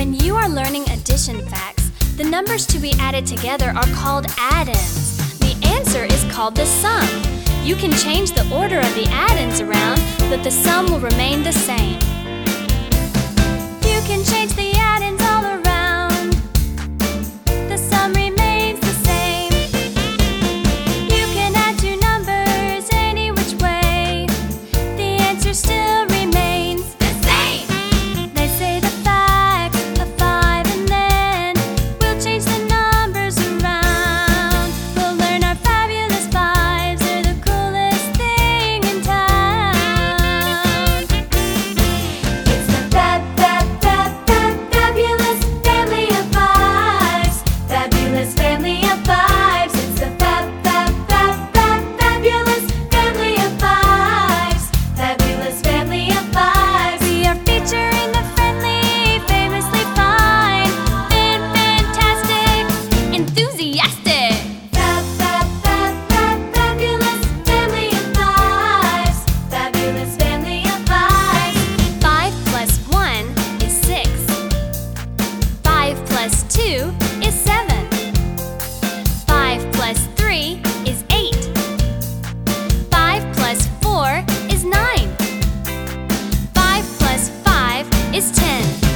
When you are learning addition facts, the numbers to be added together are called add-ins. The answer is called the sum. You can change the order of the add-ins around, but the sum will remain the same. You can change the add-ins all around. The sum remains the same. You can add two numbers any which way. The answer still remains the same. They say the fact of 5 and then we'll change the numbers around. We'll learn our fabulous fives. They're the coolest thing in town. It's the fabulous family of fives. Fabulous family of fives. It's the fabulous family of fives. Fabulous family of fives. We are featuring the friendly, famously fine, and fantastic, enthusiastic. Fabulous family of fives. Fabulous family of fives. 5 plus 1 is 6. 5 plus 2 is 7. 5 plus 3 is 8. 5 plus 4 is 9. 5 plus 5 is 10.